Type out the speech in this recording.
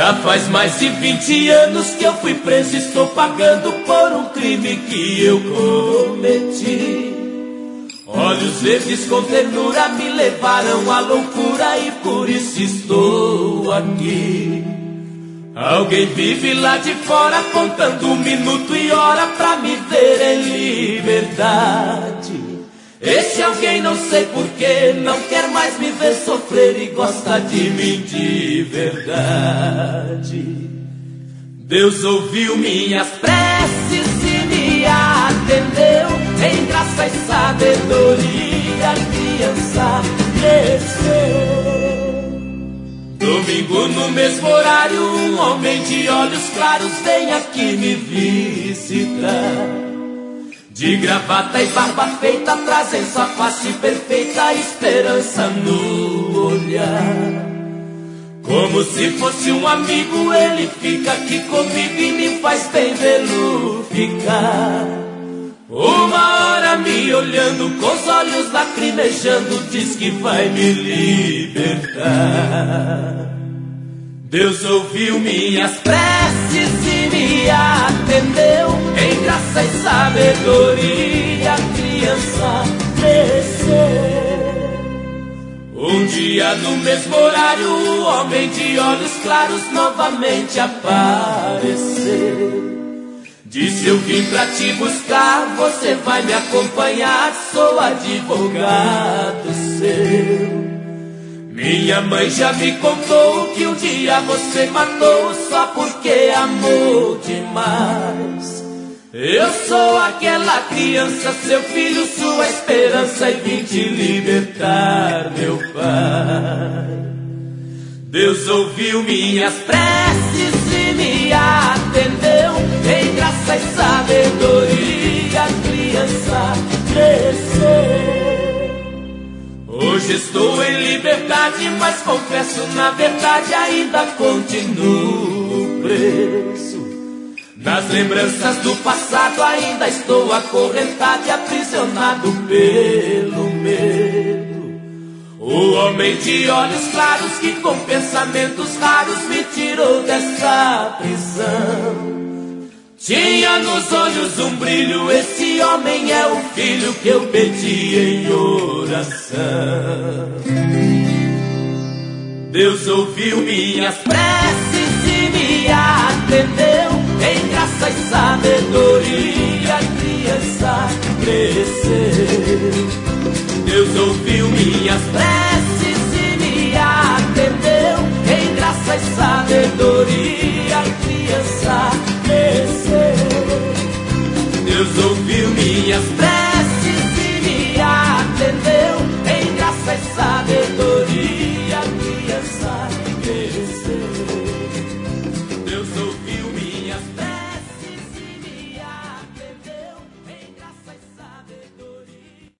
Já faz mais de 20 anos que eu fui preso e estou pagando por um crime que eu cometi. Olhos verdes com ternura me levaram à loucura e por isso estou aqui. Alguém vive lá de fora contando minuto e hora pra me ver em liberdade. Esse alguém não sei porquê não quer mais me ver sofrer e gosta de mim de verdade. Deus ouviu minhas preces e me atendeu. Em graça e sabedoria a criança cresceu. Domingo no mesmo horário um homem de olhos claros vem aqui me visitar. De gravata e barba feita trazem sua face perfeita, esperança no olhar. Como se fosse um amigo ele fica aqui comigo e me faz bem vê-lo ficar. Uma hora me olhando com os olhos lacrimejando diz que vai me libertar. Deus ouviu minhas preces e me atendeu. Em graça e sabedoria a criança cresceu. Um dia no mesmo horário o homem de olhos claros novamente apareceu. Disse: eu vim pra te buscar, você vai me acompanhar, sou advogado seu. Minha mãe já me contou que um dia você matou só porque amou demais. Eu sou aquela criança, seu filho, sua esperança, e vim te libertar, meu pai. Deus ouviu minhas preces e me atendeu. Em graça e sabedoria a criança cresceu. Hoje estou em liberdade, mas confesso na verdade ainda continuo preso. Nas lembranças do passado ainda estou acorrentado e aprisionado pelo medo. O homem de olhos claros que com pensamentos raros me tirou dessa prisão. Tinha nos olhos um brilho, esse homem é o filho que eu pedi em oração. Deus ouviu minhas preces e me atendeu. Em graça e sabedoria a criança cresceu. Deus ouviu minhas preces e me atendeu. Em graça e sabedoria a criança cresceu. Deus ouviu minhas preces e me atendeu. Em graça e sabedoria a criança cresceu.